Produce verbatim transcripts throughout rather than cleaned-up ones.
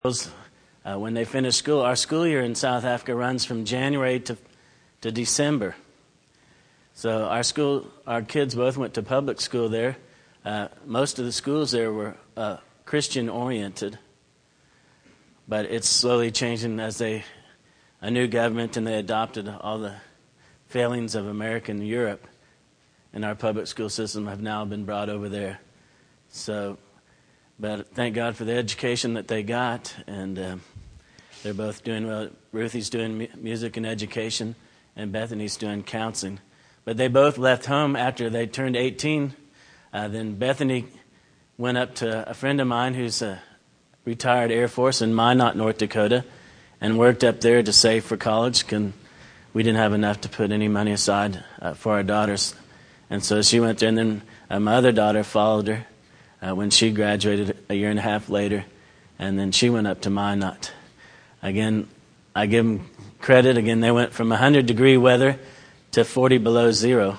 Uh, when they finish school, our school year in South Africa runs from January to to December. So our school, our kids both went to public school there. Uh, most of the schools there were uh, Christian oriented, but it's slowly changing as they a new government and they adopted all the failings of American Europe, and our public school system have now been brought over there. So. But thank God for the education that they got, and uh, they're both doing well. Ruthie's doing mu- music and education, and Bethany's doing counseling. But they both left home after they turned eighteen. Uh, then Bethany went up to a friend of mine who's a retired Air Force in Minot, North Dakota, and worked up there to save for college. Can, we didn't have enough to put any money aside uh, for our daughters. And so she went there, and then uh, my other daughter followed her. Uh, when she graduated a year and a half later, and then she went up to Minot. Again, I give them credit. Again, they went from one hundred degree weather to forty below zero.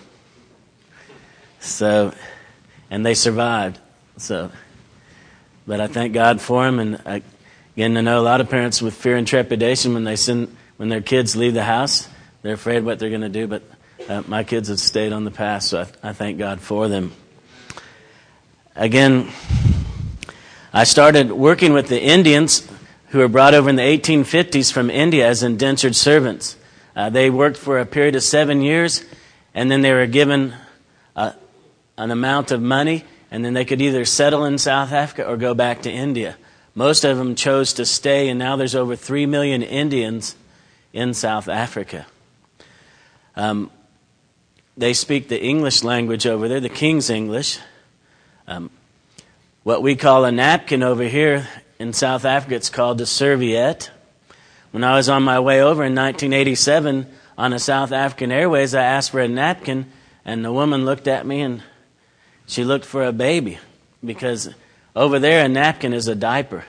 So, and they survived. So, but I thank God for them. And I, again, I know a lot of parents with fear and trepidation when they send when their kids leave the house, they're afraid what they're going to do. But uh, my kids have stayed on the path, so I, I thank God for them. Again, I started working with the Indians who were brought over in the eighteen fifties from India as indentured servants. Uh, they worked for a period of seven years, and then they were given uh, an amount of money, and then they could either settle in South Africa or go back to India. Most of them chose to stay, and now there's over three million Indians in South Africa. Um, they speak the English language over there, the King's English. Um, what we call a napkin over here in South Africa, it's called a serviette. When I was on my way over in nineteen eighty-seven on a South African Airways, I asked for a napkin, and the woman looked at me and she looked for a baby, because over there a napkin is a diaper.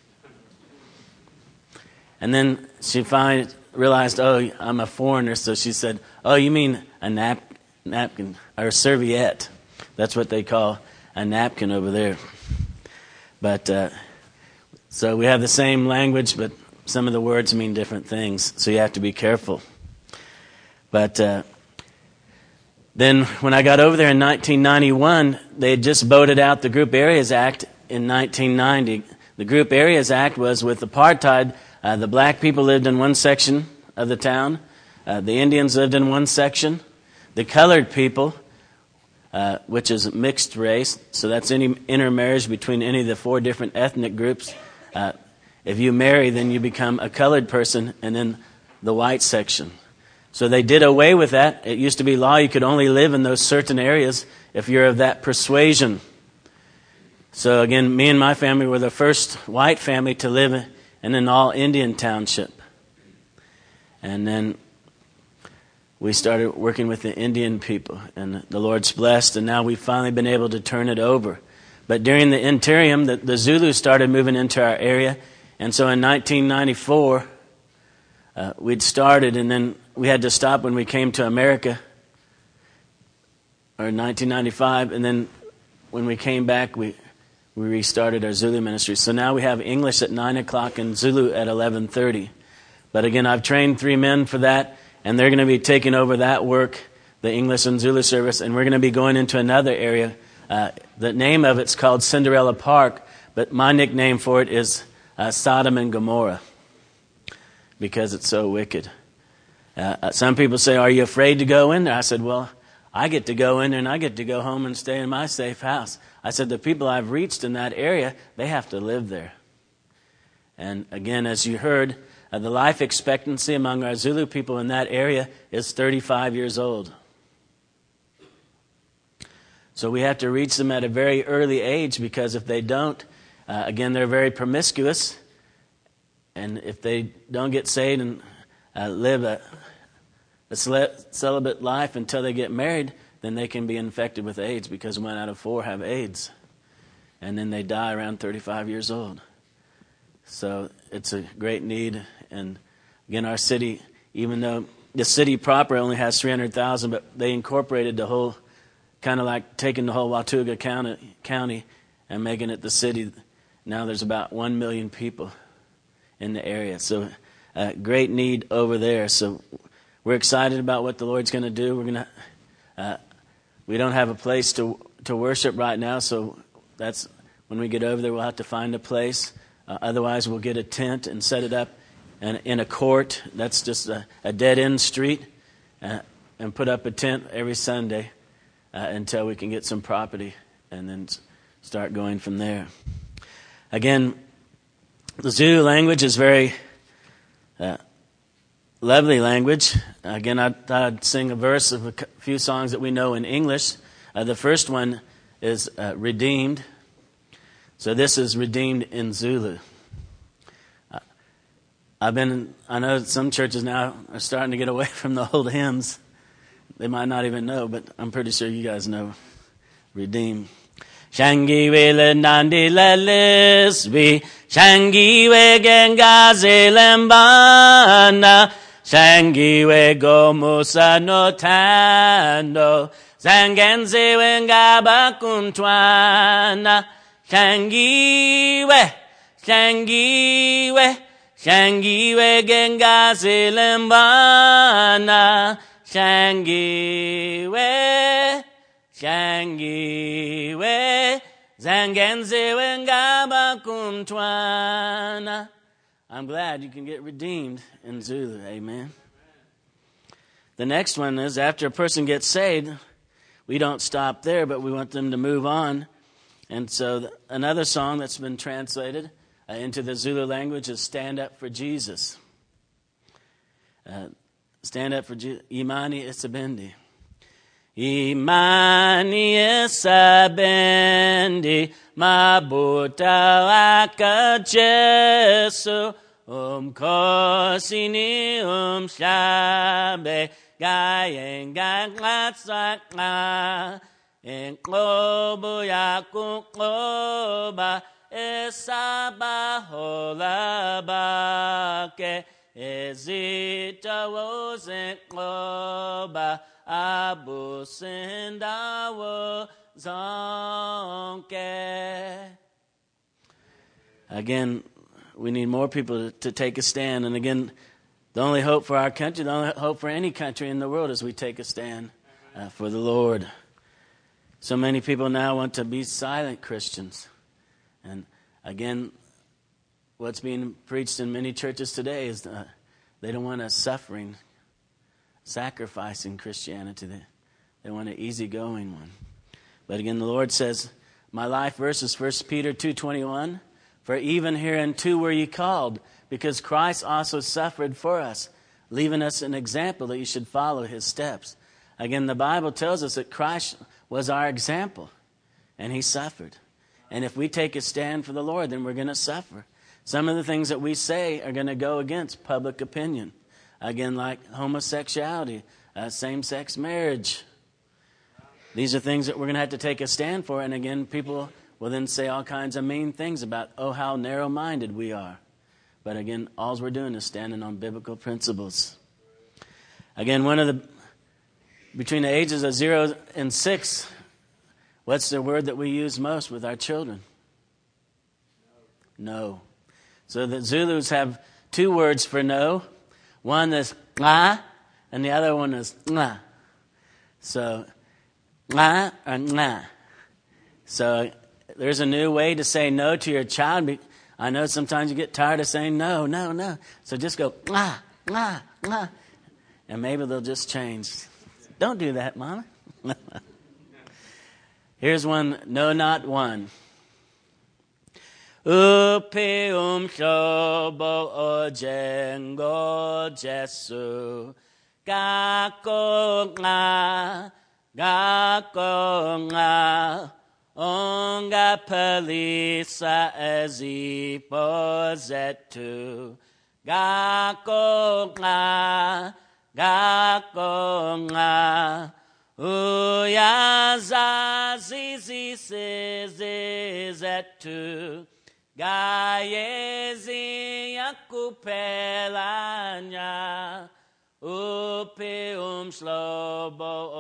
And then she finally realized, oh, I'm a foreigner, so she said, oh, you mean a nap- napkin or a serviette? That's what they call a napkin over there. But uh, so we have the same language, but some of the words mean different things, so you have to be careful. But uh, then when I got over there in nineteen ninety-one, they had just voted out the Group Areas Act in nineteen ninety. The Group Areas Act was with apartheid. Uh, the black people lived in one section of the town. Uh, the Indians lived in one section. The colored people, Uh, which is mixed race, so that's any intermarriage between any of the four different ethnic groups. Uh, if you marry, then you become a colored person, and then the white section. So they did away with that. It used to be law you could only live in those certain areas if you're of that persuasion. So again, me and my family were the first white family to live in an all-Indian township. And then we started working with the Indian people, and the Lord's blessed, and now we've finally been able to turn it over. But during the interim, the, the Zulus started moving into our area, and so in nineteen ninety-four, uh, we'd started, and then we had to stop when we came to America, or in nineteen ninety-five, and then when we came back, we we restarted our Zulu ministry. So now we have English at nine o'clock and Zulu at eleven thirty. But again, I've trained three men for that, and they're going to be taking over that work, the English and Zulu service, and we're going to be going into another area. Uh, the name of it's called Cinderella Park, but my nickname for it is uh, Sodom and Gomorrah, because it's so wicked. Uh, some people say, are you afraid to go in there? I said, well, I get to go in there and I get to go home and stay in my safe house. I said, the people I've reached in that area, they have to live there. And again, as you heard, Uh, the life expectancy among our Zulu people in that area is thirty-five years old. So we have to reach them at a very early age, because if they don't, uh, again, they're very promiscuous. And if they don't get saved and uh, live a, a celibate life until they get married, then they can be infected with AIDS, because one out of four have AIDS. And then they die around thirty-five years old. So it's a great need. And again, our city, even though the city proper only has three hundred thousand, but they incorporated the whole, kind of like taking the whole Watauga County, county and making it the city. Now there's about one million people in the area. So uh, great need over there. So we're excited about what the Lord's going to do. We're going to. Uh, we don't have a place to to worship right now, so that's when we get over there. We'll have to find a place. Uh, otherwise, we'll get a tent and set it up in, in a court. That's just a, a dead end street, uh, and put up a tent every Sunday uh, until we can get some property, and then start going from there. Again, the Zulu language is very uh, lovely language. Again, I thought I'd sing a verse of a few songs that we know in English. Uh, the first one is uh, Redeemed. So this is Redeemed in Zulu. Uh, I've been, I know some churches now are starting to get away from the old hymns. They might not even know, but I'm pretty sure you guys know Redeemed. Shangi wele nandi lelisbi, Shangi we gengazi lembana, Shangi we gomusa notando, Zangenzi we ngabakuntwana, Shangi we, Shangi we, Shangi we gengazi lembana, Shangi we, Shangi we, Zangenzi we ngabakuntwana. I'm glad you can get redeemed in Zulu. Amen. The next one is after a person gets saved, we don't stop there, but we want them to move on. And so the, another song that's been translated uh, into the Zulu language is Stand Up for Jesus. Uh, stand Up for Jesus. Imani Isabendi. Imani Isabendi. Mabuta waka Jesu. Um kosini um shabe. Gayenga glatsakna. Enkobu yakukoba. Esaba holabake. Ezita wozenkoba. Abu Sindawo Zonke. Again, we need more people to take a stand. And again, the only hope for our country, the only hope for any country in the world is we take a stand uh, for the Lord. So many people now want to be silent Christians. And again, what's being preached in many churches today is uh, they don't want a suffering, sacrificing Christianity. They, they want an easygoing one. But again, the Lord says, my life verse is First Peter two twenty-one. For even hereunto were ye called, because Christ also suffered for us, leaving us an example that you should follow his steps. Again, the Bible tells us that Christ was our example, and he suffered. And if we take a stand for the Lord, then we're going to suffer. Some of the things that we say are going to go against public opinion. Again, like homosexuality, uh, same-sex marriage. These are things that we're going to have to take a stand for. And again, people will then say all kinds of mean things about, oh, how narrow-minded we are. But again, all we're doing is standing on biblical principles. Again, one of the, between the ages of zero and six, what's the word that we use most with our children? No. So the Zulus have two words for no. One is nga, and the other one is nga. So, nga or nga. So, there's a new way to say no to your child. I know sometimes you get tired of saying no, no, no. So just go nga, nga, nga. And maybe they'll just change. Don't do that, Mama. Here's one, no, not one. Upi um shobo ojengo Jesu Gako nga Gako nga Onga pelisa ezipo zetu Gako nga Gako nga Uyaza zizi zizi zetu Gayezi yakupelanya Upi um shlobo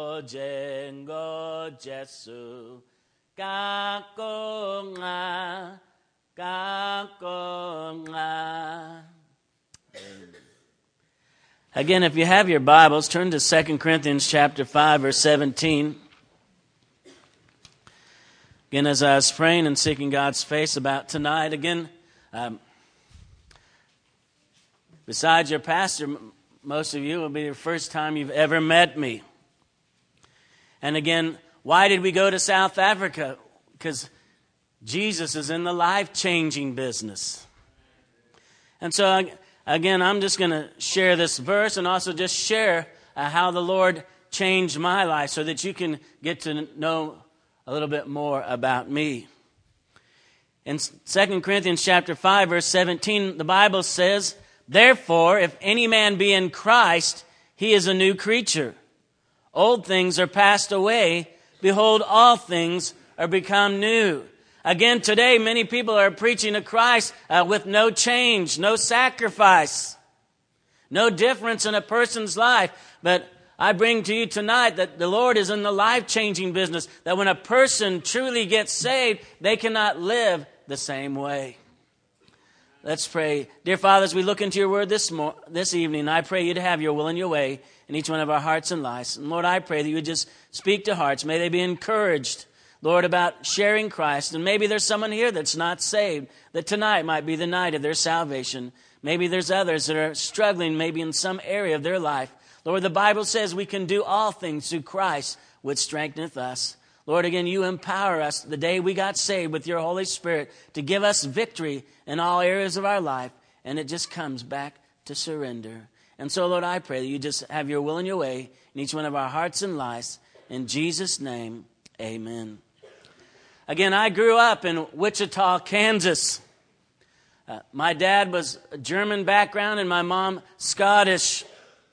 ojengo Jesu Kako nga kako nga. Again, if you have your Bibles, turn to Second Corinthians chapter five, verse seventeen. Again, as I was praying and seeking God's face about tonight, again, um, besides your pastor, most of you will be the first time you've ever met me. And again, why did we go to South Africa? Because Jesus is in the life-changing business. And so, again, I'm just going to share this verse and also just share uh, how the Lord changed my life so that you can get to know a little bit more about me. In Second Corinthians chapter five, verse seventeen, the Bible says, "Therefore, if any man be in Christ, he is a new creature. Old things are passed away. Behold, all things are become new." Again, today, many people are preaching to Christ uh, with no change, no sacrifice, no difference in a person's life. But I bring to you tonight that the Lord is in the life-changing business, that when a person truly gets saved, they cannot live the same way. Let's pray. Dear Father, as we look into your word this mo- this evening, I pray you to have your will and your way in each one of our hearts and lives. And Lord, I pray that you would just speak to hearts. May they be encouraged, Lord, about sharing Christ. And maybe there's someone here that's not saved, that tonight might be the night of their salvation. Maybe there's others that are struggling maybe in some area of their life. Lord, the Bible says we can do all things through Christ, which strengtheneth us. Lord, again, you empower us the day we got saved with your Holy Spirit to give us victory in all areas of our life. And it just comes back to surrender. And so, Lord, I pray that you just have your will and your way in each one of our hearts and lives. In Jesus' name, amen. Again, I grew up in Wichita, Kansas. Uh, my dad was a German background and my mom Scottish.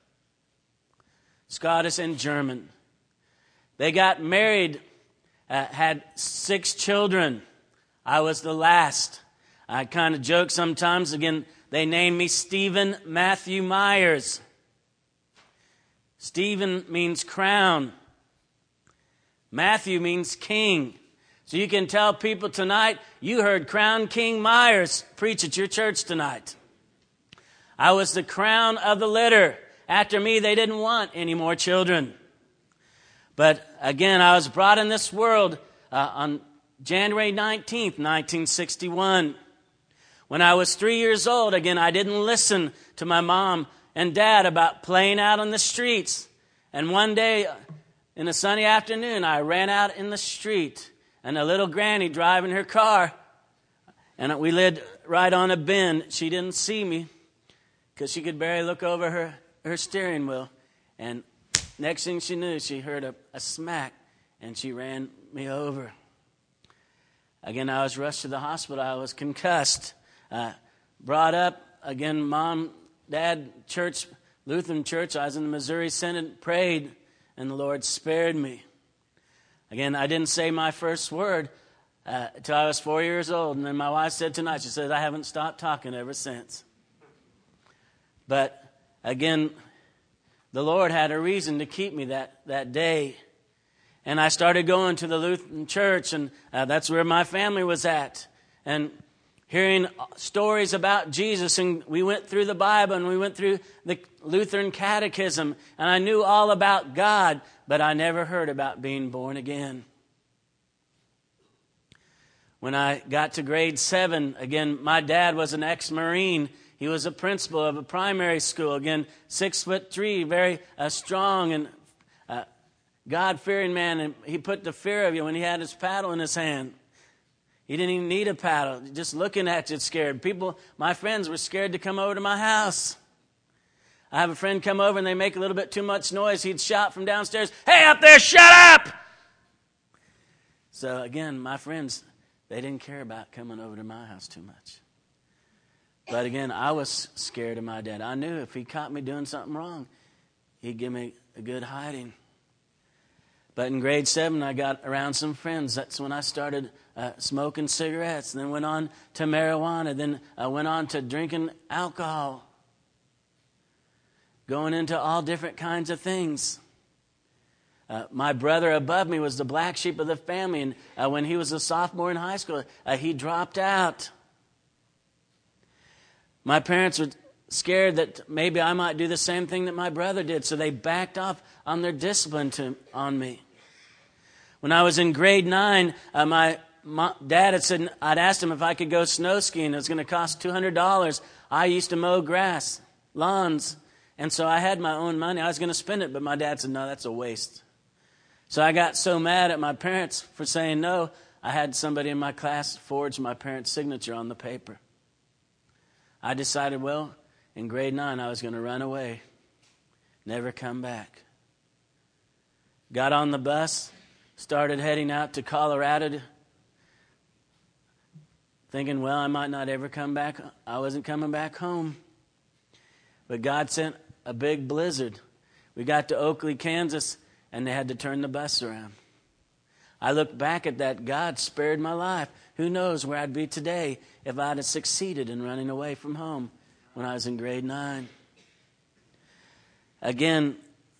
Scottish and German. They got married, uh, had six children. I was the last. I kind of joke sometimes. Again, they named me Stephen Matthew Myers. Stephen means crown. Matthew means king. So you can tell people tonight, you heard Crown King Myers preach at your church tonight. I was the crown of the litter. After me, they didn't want any more children. But again, I was brought in this world uh, on January nineteenth, nineteen sixty-one. When I was three years old, again, I didn't listen to my mom and dad about playing out on the streets. And one day, in a sunny afternoon, I ran out in the street. And a little granny driving her car, and we lived right on a bend. She didn't see me because she could barely look over her, her steering wheel. And next thing she knew, she heard a, a smack, and she ran me over. Again, I was rushed to the hospital. I was concussed. Uh, brought up, again, mom, dad, church, Lutheran church. I was in the Missouri Synod, prayed, and the Lord spared me. Again, I didn't say my first word uh, until I was four years old. And then my wife said tonight, she said, I haven't stopped talking ever since. But again, the Lord had a reason to keep me that, that day. And I started going to the Lutheran church, and uh, that's where my family was at. And hearing stories about Jesus, and we went through the Bible, and we went through the Lutheran catechism, and I knew all about God, but I never heard about being born again. When I got to grade seven, again, my dad was an ex-Marine. He was a principal of a primary school. Again, six foot three, very uh, strong and uh, God-fearing man. And he put the fear of you when he had his paddle in his hand. He didn't even need a paddle. Just looking at you scared. People, my friends were scared to come over to my house. I have a friend come over and they make a little bit too much noise. He'd shout from downstairs, "Hey, up there, shut up!" So again, my friends, they didn't care about coming over to my house too much. But again, I was scared of my dad. I knew if he caught me doing something wrong, he'd give me a good hiding. But in grade seven, I got around some friends. That's when I started uh, smoking cigarettes, and then went on to marijuana. Then I went on to drinking alcohol. Going into all different kinds of things. Uh, my brother above me was the black sheep of the family. And uh, when he was a sophomore in high school, uh, he dropped out. My parents were scared that maybe I might do the same thing that my brother did, so they backed off on their discipline to, on me. When I was in grade nine, uh, my, my dad had said, I'd asked him if I could go snow skiing. It was going to cost two hundred dollars. I used to mow grass, lawns, and so I had my own money. I was going to spend it, but my dad said, no, that's a waste. So I got so mad at my parents for saying no, I had somebody in my class forge my parents' signature on the paper. I decided, well, in grade nine, I was going to run away, never come back. Got on the bus, started heading out to Colorado, thinking, well, I might not ever come back. I wasn't coming back home. But God sent a big blizzard. We got to Oakley, Kansas, and they had to turn the bus around. I look back at that. God spared my life. Who knows where I'd be today if I'd have succeeded in running away from home when I was in grade nine. Again,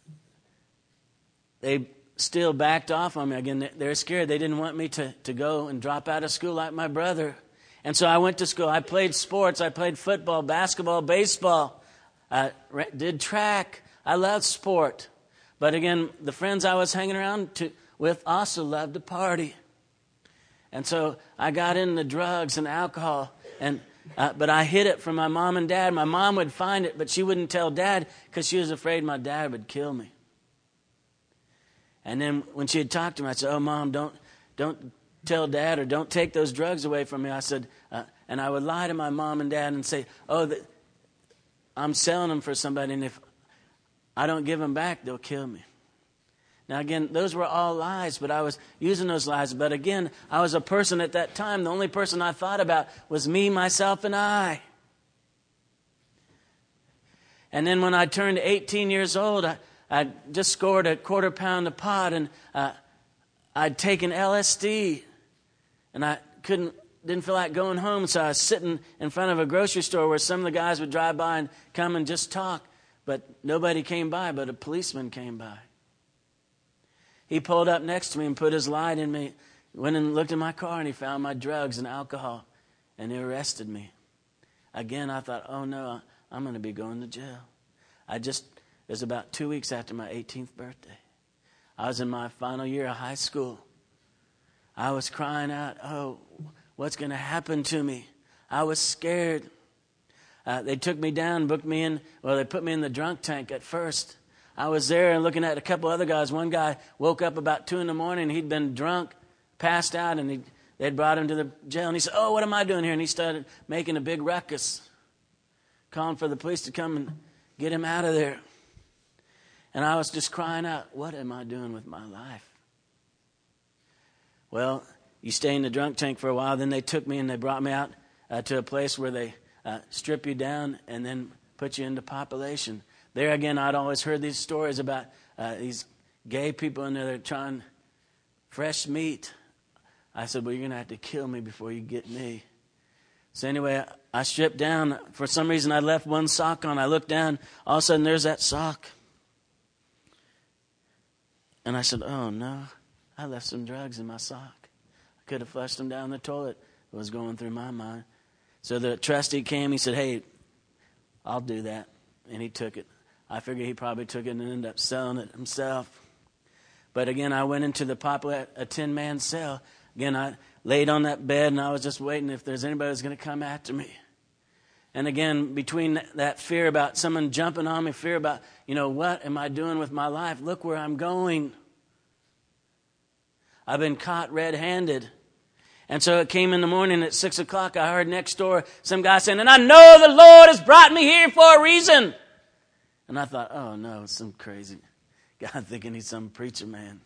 they still backed off on me. Again, they're scared. They didn't want me to, to go and drop out of school like my brother. And so I went to school. I played sports. I played football, basketball, baseball. I did track. I loved sport. But again, the friends I was hanging around to, with also loved to party. And so I got into drugs and alcohol. And uh, but I hid it from my mom and dad. My mom would find it, but she wouldn't tell Dad because she was afraid my dad would kill me. And then when she had talked to me, I said, oh, Mom, don't don't tell Dad or don't take those drugs away from me. I said, uh, and I would lie to my mom and dad and say, oh, the, I'm selling them for somebody, and if I don't give them back, they'll kill me. Now, again, those were all lies, but I was using those lies. But again, I was a person at that time. The only person I thought about was me, myself, and I. And then when I turned eighteen years old, I, I just scored a quarter pound of pot, and uh, I'd taken L S D, and I couldn't, didn't feel like going home, so I was sitting in front of a grocery store where some of the guys would drive by and come and just talk, but nobody came by, but a policeman came by. He pulled up next to me and put his light in me, went and looked in my car, and he found my drugs and alcohol, and he arrested me. Again, I thought, oh no, I'm going to be going to jail. I just, it was about two weeks after my eighteenth birthday. I was in my final year of high school. I was crying out, oh, what's going to happen to me? I was scared. Uh, they took me down, booked me in, well, they put me in the drunk tank at first. I was there and looking at a couple other guys. One guy woke up about two in the morning. He'd been drunk, passed out, and he, they'd brought him to the jail. And he said, oh, what am I doing here? And he started making a big ruckus, calling for the police to come and get him out of there. And I was just crying out, what am I doing with my life? Well, you stay in the drunk tank for a while. Then they took me and they brought me out uh, to a place where they uh, strip you down and then put you into population. There again, I'd always heard these stories about uh, these gay people in there that are trying fresh meat. I said, well, you're going to have to kill me before you get me. So anyway, I stripped down. For some reason, I left one sock on. I looked down. All of a sudden, there's that sock. And I said, oh, no, I left some drugs in my sock. I could have flushed them down the toilet. It was going through my mind. So the trustee came. He said, hey, I'll do that. And he took it. I figured he probably took it and ended up selling it himself. But again, I went into the popula- a ten-man cell. Again, I laid on that bed, and I was just waiting if there's anybody who's going to come after me. And again, between that fear about someone jumping on me, fear about, you know, what am I doing with my life? Look where I'm going. I've been caught red-handed. And so it came in the morning at six o'clock. I heard next door some guy saying, and I know the Lord has brought me here for a reason. And I thought, oh, no, it's some crazy guy thinking he's some preacher man.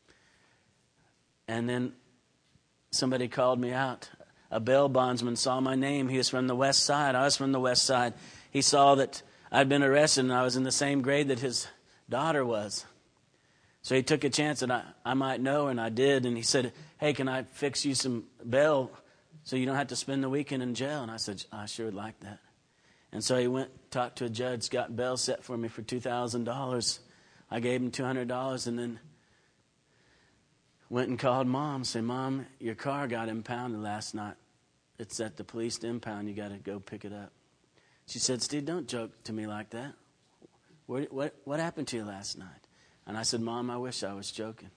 And then somebody called me out. A bail bondsman saw my name. He was from the west side. I was from the west side. He saw that I'd been arrested and I was in the same grade that his daughter was. So he took a chance that I, I might know, and I did. And he said, hey, can I fix you some bail so you don't have to spend the weekend in jail? And I said, I sure would like that. And so he went, talked to a judge, got bail set for me for two thousand dollars. I gave him two hundred dollars and then went and called Mom. Said, Mom, your car got impounded last night. It's at the police impound. You got to go pick it up. She said, Steve, don't joke to me like that. What, what, what happened to you last night? And I said, Mom, I wish I was joking.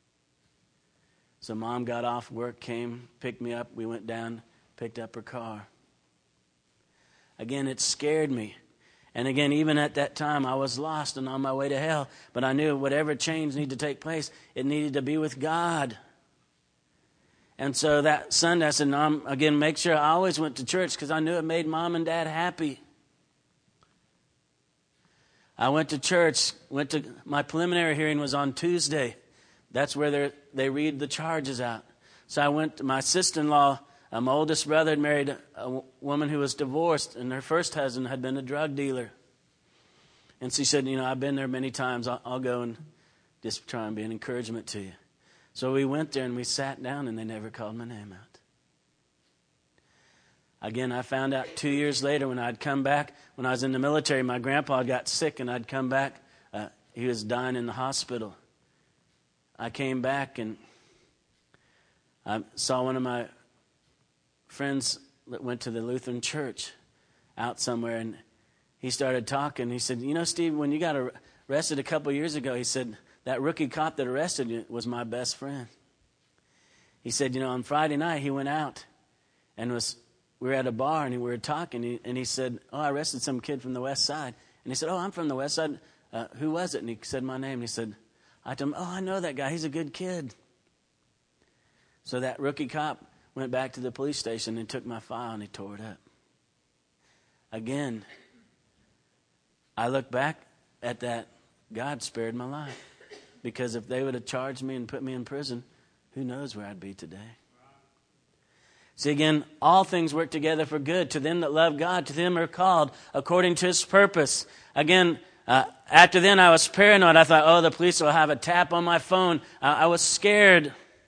So Mom got off work, came, picked me up. We went down, picked up her car. Again, it scared me. And again, even at that time, I was lost and on my way to hell. But I knew whatever change needed to take place, it needed to be with God. And so that Sunday, I said, Mom, again, make sure I always went to church because I knew it made Mom and Dad happy. I went to church, went to, my preliminary hearing was on Tuesday. That's where they read the charges out. So I went to my sister-in-law, uh, my oldest brother had married a, a woman who was divorced, and her first husband had been a drug dealer. And she said, you know, I've been there many times. I'll, I'll go and just try and be an encouragement to you. So we went there and we sat down and they never called my name out. Again, I found out two years later when I'd come back, when I was in the military, my grandpa got sick and I'd come back. Uh, he was dying in the hospital. I came back and I saw one of my friends that went to the Lutheran church out somewhere, and he started talking. He said, you know, Steve, when you got arrested a couple years ago, he said, that rookie cop that arrested you was my best friend. He said, you know, on Friday night he went out and was, we were at a bar and we were talking, and he said, oh, I arrested some kid from the west side. And he said, oh, I'm from the west side. Uh, who was it? And he said my name. And he said, I told him, oh, I know that guy. He's a good kid. So that rookie cop went back to the police station and took my file and he tore it up. Again, I look back at that, God spared my life. Because if they would have charged me and put me in prison, who knows where I'd be today. See, again, all things work together for good to them that love God, to them are called according to His purpose. Again, uh, after then I was paranoid. I thought, oh, the police will have a tap on my phone. I, I was scared.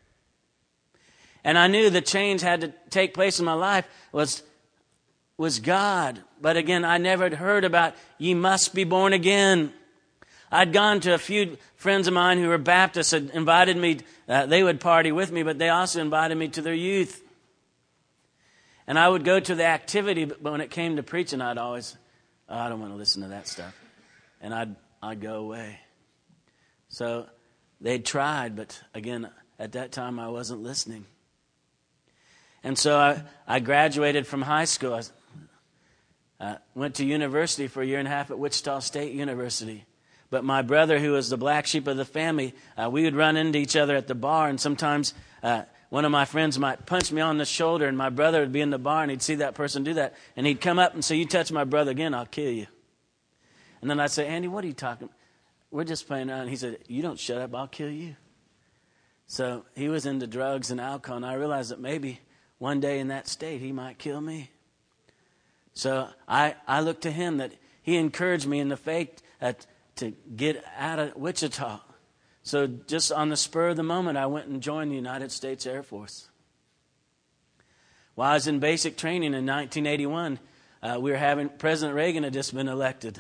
And I knew the change had to take place in my life was, was God. But again, I never had heard about, ye must be born again. I'd gone to a few friends of mine who were Baptists, had invited me, uh, they would party with me, but they also invited me to their youth. And I would go to the activity, but when it came to preaching, I'd always, oh, I don't want to listen to that stuff. And I'd, I'd go away. So they tried, but again, at that time I wasn't listening. And so I, I graduated from high school. I uh, went to university for a year and a half at Wichita State University. But my brother, who was the black sheep of the family, uh, we would run into each other at the bar, and sometimes uh, one of my friends might punch me on the shoulder, and my brother would be in the bar, and he'd see that person do that, and he'd come up and say, you touch my brother again, I'll kill you. And then I'd say, Andy, what are you talking about? We're just playing around. And he said, you don't shut up, I'll kill you. So he was into drugs and alcohol, and I realized that maybe one day in that state he might kill me. So I, I looked to him, that he encouraged me in the faith at to get out of Wichita. So just on the spur of the moment, I went and joined the United States Air Force. While I was in basic training in nineteen eighty-one, uh, we were having, President Reagan had just been elected.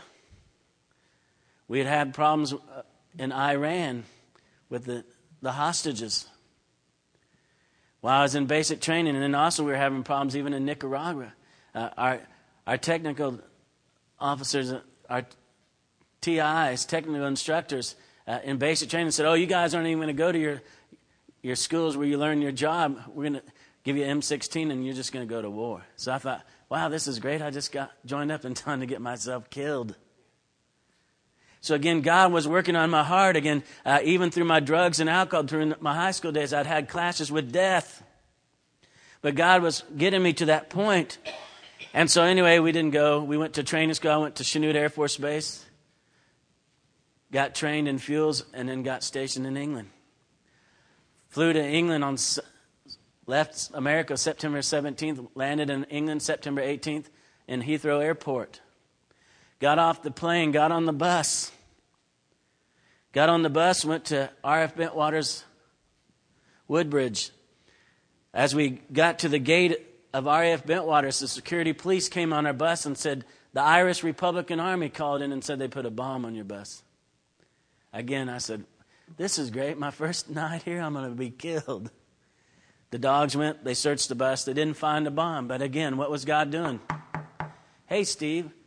We had had problems in Iran with the, the hostages. While I was in basic training, and then also we were having problems even in Nicaragua. Uh, our, our technical officers, our T Is, technical instructors, uh, in basic training said, oh, you guys aren't even going to go to your your schools where you learn your job. We're going to give you M sixteen and you're just going to go to war. So I thought, wow, this is great. I just got joined up in time to get myself killed. So again, God was working on my heart. Again, uh, even through my drugs and alcohol, during my high school days, I'd had clashes with death. But God was getting me to that point. And so anyway, we didn't go. We went to training school. I went to Chanute Air Force Base. Got trained in fuels and then got stationed in England. Flew to England on, left America September seventeenth, landed in England September eighteenth in Heathrow Airport. Got off the plane, got on the bus. Got on the bus, went to R F Bentwaters Woodbridge. As we got to the gate of R A F Bentwaters, the security police came on our bus and said, the Irish Republican Army called in and said they put a bomb on your bus. Again, I said, this is great. My first night here, I'm going to be killed. The dogs went, they searched the bus. They didn't find a bomb. But again, what was God doing? Hey, Steve,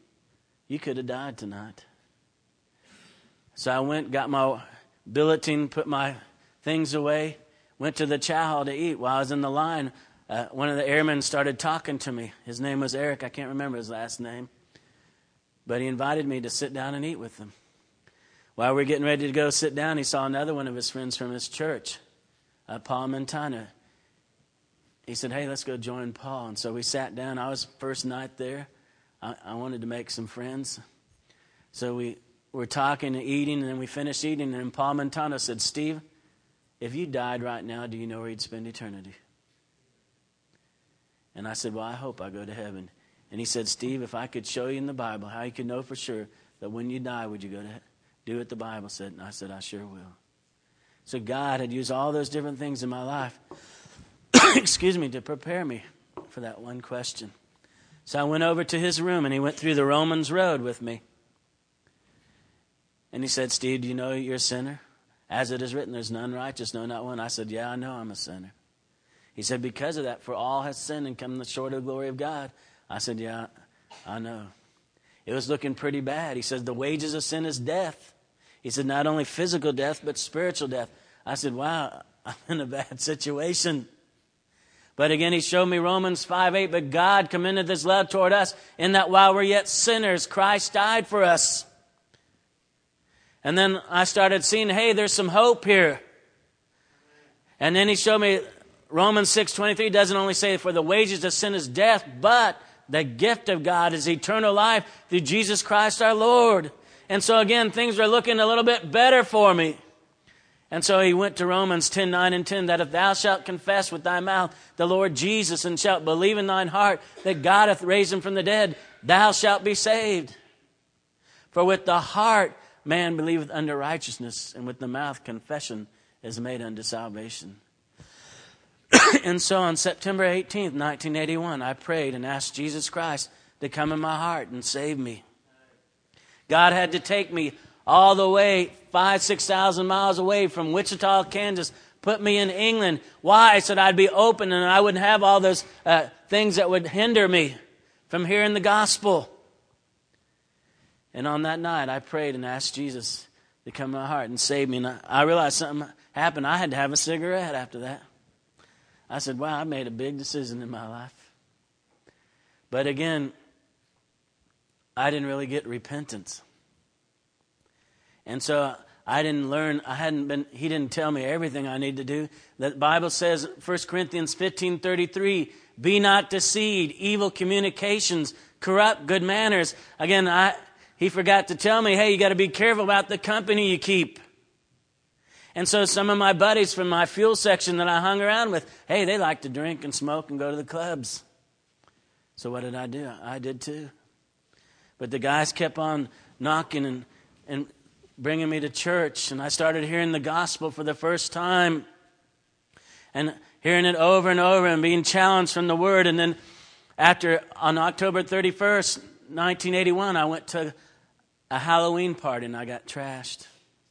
you could have died tonight. So I went, got my bulletin, put my things away, went to the chow hall to eat. While I was in the line, uh, one of the airmen started talking to me. His name was Eric. I can't remember his last name. But he invited me to sit down and eat with him. While we were getting ready to go sit down, he saw another one of his friends from his church, uh, Paul Montana. He said, hey, let's go join Paul. And so we sat down. I was first night there. I, I wanted to make some friends. So we were talking and eating, and then we finished eating. And Paul Montana said, Steve, if you died right now, do you know where you'd spend eternity? And I said, well, I hope I go to heaven. And he said, Steve, if I could show you in the Bible how you could know for sure that when you die, would you go to heaven? Do what the Bible said. And I said, I sure will. So God had used all those different things in my life, excuse me, to prepare me for that one question. So I went over to his room, and he went through the Romans road with me. And he said, Steve, do you know you're a sinner? As it is written, there's none righteous, no, not one. I said, yeah, I know I'm a sinner. He said, because of that, for all has sinned and come short of the glory of God. I said, yeah, I know. It was looking pretty bad. He said, the wages of sin is death. He said, not only physical death, but spiritual death. I said, wow, I'm in a bad situation. But again, he showed me Romans five eight, but God commended this love toward us in that while we're yet sinners, Christ died for us. And then I started seeing, hey, there's some hope here. And then he showed me Romans six twenty-three doesn't only say for the wages of sin is death, but the gift of God is eternal life through Jesus Christ our Lord. And so again, things are looking a little bit better for me. And so he went to Romans ten nine and ten, that if thou shalt confess with thy mouth the Lord Jesus, and shalt believe in thine heart that God hath raised him from the dead, thou shalt be saved. For with the heart man believeth unto righteousness, and with the mouth confession is made unto salvation. And so on September eighteenth, nineteen eighty-one, I prayed and asked Jesus Christ to come in my heart and save me. God had to take me all the way five, six thousand miles away from Wichita, Kansas, put me in England. Why? So that I'd be open and I wouldn't have all those uh, things that would hinder me from hearing the gospel. And on that night, I prayed and asked Jesus to come in my heart and save me. And I, I realized something happened. I had to have a cigarette after that. I said, wow, I made a big decision in my life. But again, I didn't really get repentance. And so I didn't learn, I hadn't been, he didn't tell me everything I need to do. The Bible says, First Corinthians fifteen thirty-three, be not deceived, evil communications, corrupt good manners. Again, I he forgot to tell me, hey, you got to be careful about the company you keep. And so some of my buddies from my fuel section that I hung around with, hey, they like to drink and smoke and go to the clubs. So what did I do? I did too. But the guys kept on knocking and, and bringing me to church. And I started hearing the gospel for the first time. And hearing it over and over and being challenged from the Word. And then after, on October thirty-first, nineteen eighty-one, I went to a Halloween party and I got trashed.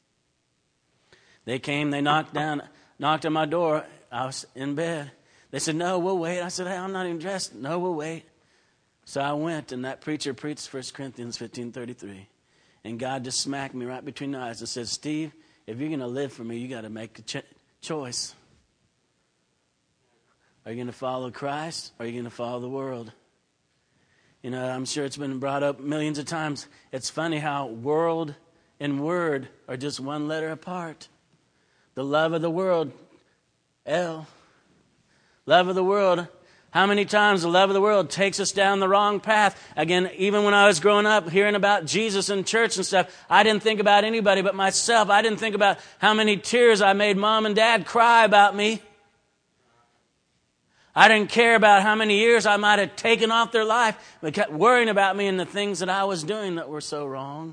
They came, they knocked down, knocked on my door. I was in bed. They said, no, we'll wait. I said, hey, I'm not even dressed. No, we'll wait. So I went, and that preacher preached First Corinthians fifteen thirty-three. And God just smacked me right between the eyes and said, Steve, if you're going to live for me, you got to make a ch- choice. Are you going to follow Christ, or are you going to follow the world? You know, I'm sure it's been brought up millions of times. It's funny how world and word are just one letter apart. The love of the world, L. Love of the world. How many times the love of the world takes us down the wrong path? Again, even when I was growing up, hearing about Jesus in church and stuff, I didn't think about anybody but myself. I didn't think about how many tears I made mom and dad cry about me. I didn't care about how many years I might have taken off their life, but kept worrying about me and the things that I was doing that were so wrong.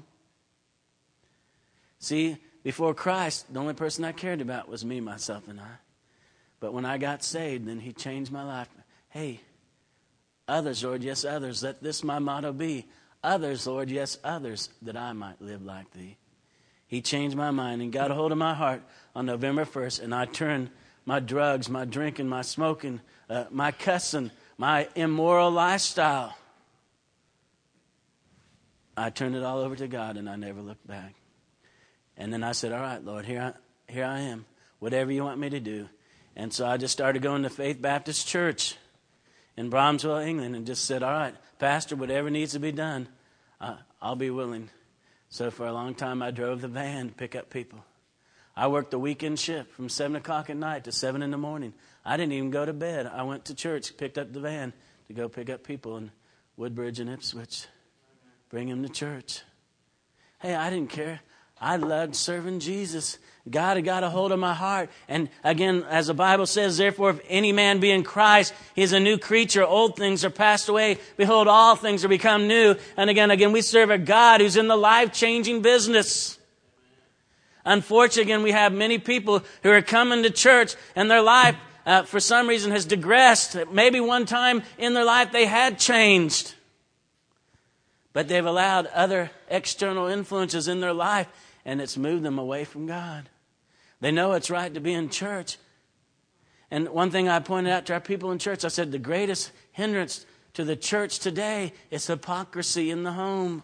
See, before Christ, the only person I cared about was me, myself, and I. But when I got saved, then He changed my life. Hey, others, Lord, yes, others. Let this my motto be. Others, Lord, yes, others, that I might live like Thee. He changed my mind and got a hold of my heart on November first, and I turned my drugs, my drinking, my smoking, uh, my cussing, my immoral lifestyle. I turned it all over to God, and I never looked back. And then I said, all right, Lord, here I, here I am. Whatever you want me to do. And so I just started going to Faith Baptist Church in Bromswell, England, and just said, all right, Pastor, whatever needs to be done, uh, I'll be willing. So for a long time, I drove the van to pick up people. I worked the weekend shift from seven o'clock at night to seven in the morning. I didn't even go to bed. I went to church, picked up the van to go pick up people in Woodbridge and Ipswich, bring them to church. Hey, I didn't care. I loved serving Jesus. God had got a hold of my heart. And again, as the Bible says, therefore, if any man be in Christ, he is a new creature. Old things are passed away. Behold, all things are become new. And again, again, we serve a God who's in the life-changing business. Unfortunately, again, we have many people who are coming to church and their life, uh, for some reason, has digressed. Maybe one time in their life they had changed. But they've allowed other external influences in their life, and it's moved them away from God. They know it's right to be in church. And one thing I pointed out to our people in church, I said, the greatest hindrance to the church today is hypocrisy in the home.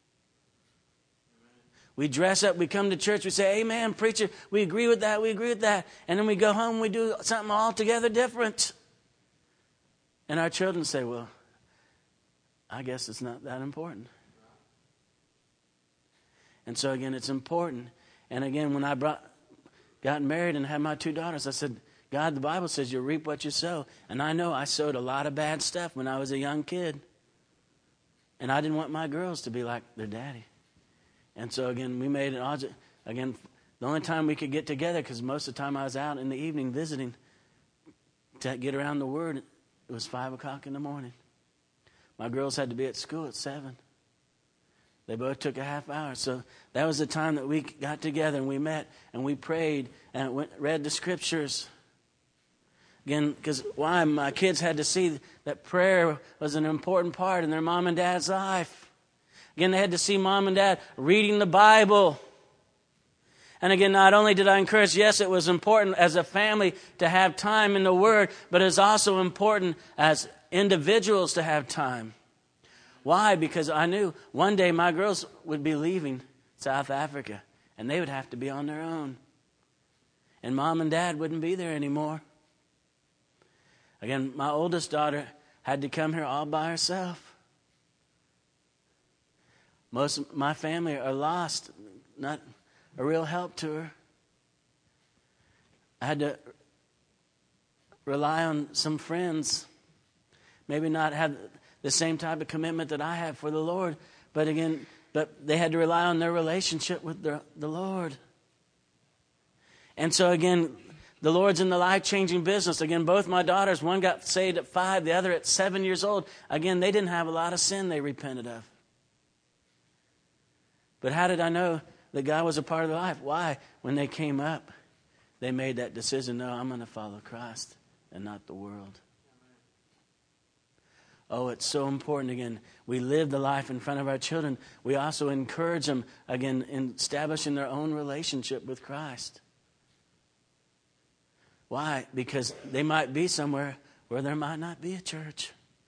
We dress up, we come to church, we say, amen, preacher, we agree with that, we agree with that. And then we go home, we do something altogether different. And our children say, well, I guess it's not that important. And so again, it's important. And again, when I brought, got married and had my two daughters, I said, God, the Bible says you reap what you sow. And I know I sowed a lot of bad stuff when I was a young kid. And I didn't want my girls to be like their daddy. And so again, we made it, again, the only time we could get together, because most of the time I was out in the evening visiting to get around the Word, it was five o'clock in the morning. My girls had to be at school at seven. They both took a half hour. So that was the time that we got together and we met and we prayed and went, read the scriptures. Again, because why? My kids had to see that prayer was an important part in their mom and dad's life. Again, they had to see mom and dad reading the Bible. And again, not only did I encourage, yes, it was important as a family to have time in the Word, but it's also important as individuals to have time. Why? Because I knew one day my girls would be leaving South Africa and they would have to be on their own. And mom and dad wouldn't be there anymore. Again, my oldest daughter had to come here all by herself. Most of my family are lost, not a real help to her. I had to rely on some friends, maybe not have the same type of commitment that I have for the Lord, but again, but they had to rely on their relationship with the, the Lord. And so again, the Lord's in the life-changing business. Again, both my daughters, one got saved at five, the other at seven years old. Again, they didn't have a lot of sin they repented of. But how did I know that God was a part of their life? Why? When they came up, they made that decision, no, I'm going to follow Christ and not the world. Oh, it's so important. Again, we live the life in front of our children. We also encourage them, again, in establishing their own relationship with Christ. Why? Because they might be somewhere where there might not be a church.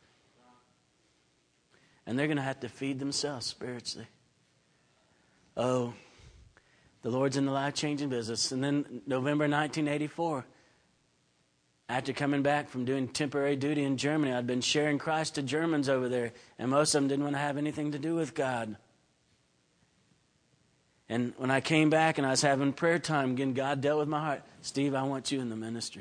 And they're going to have to feed themselves spiritually. Oh, the Lord's in the life-changing business. And then November nineteen eighty-four, after coming back from doing temporary duty in Germany, I'd been sharing Christ to Germans over there, and most of them didn't want to have anything to do with God. And when I came back and I was having prayer time, again, God dealt with my heart. Steve, I want you in the ministry.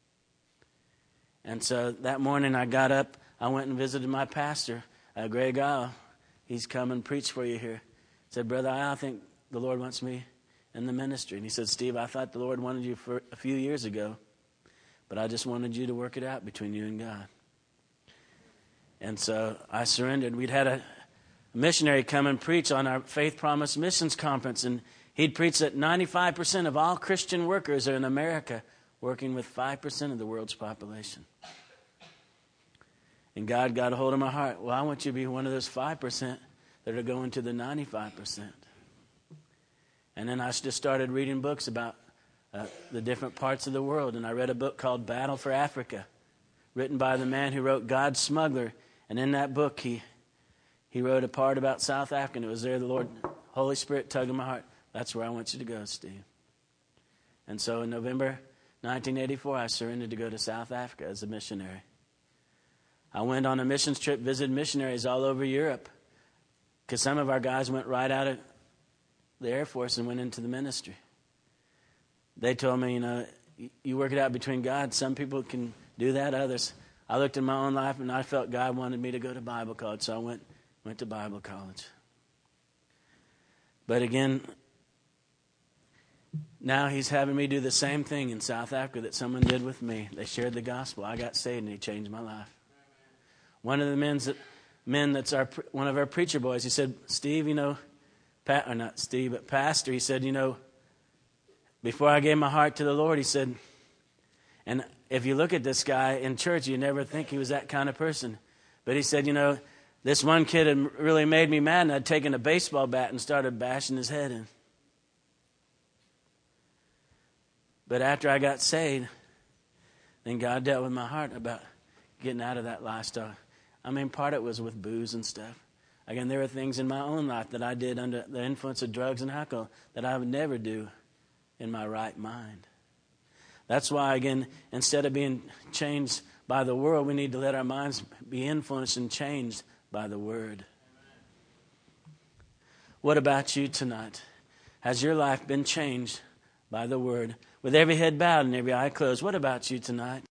And so that morning I got up, I went and visited my pastor, uh, Greg Isle. He's come and preached for you here. I said, Brother, I think the Lord wants me in the ministry. And he said, Steve, I thought the Lord wanted you for a few years ago, but I just wanted you to work it out between you and God. And so I surrendered. We'd had a missionary come and preach on our Faith Promise Missions Conference, and he'd preached that ninety-five percent of all Christian workers are in America, working with five percent of the world's population. And God got a hold of my heart. Well, I want you to be one of those five percent that are going to the ninety-five percent. And then I just started reading books about uh, the different parts of the world. And I read a book called Battle for Africa, written by the man who wrote God's Smuggler. And in that book, he he wrote a part about South Africa, and it was there the Lord, Holy Spirit tugged in my heart. That's where I want you to go, Steve. And so in November nineteen eighty-four, I surrendered to go to South Africa as a missionary. I went on a missions trip, visited missionaries all over Europe, because some of our guys went right out of the Air Force and went into the ministry. They told me, you know, you work it out between God. Some people can do that, others. I looked at my own life, and I felt God wanted me to go to Bible college, so I went went to Bible college. But again, now he's having me do the same thing in South Africa that someone did with me. They shared the gospel. I got saved, and he changed my life. One of the men's that, men that's our one of our preacher boys, he said, Steve, you know, Pat, or not Steve, but Pastor, he said, you know, before I gave my heart to the Lord, he said, and if you look at this guy in church, you never think he was that kind of person. But he said, you know, this one kid had really made me mad, and I'd taken a baseball bat and started bashing his head in. But after I got saved, then God dealt with my heart about getting out of that lifestyle. I mean, part of it was with booze and stuff. Again, there were things in my own life that I did under the influence of drugs and alcohol that I would never do in my right mind. That's why, again, instead of being changed by the world, we need to let our minds be influenced and changed by the Word. What about you tonight? Has your life been changed by the Word? With every head bowed and every eye closed, what about you tonight?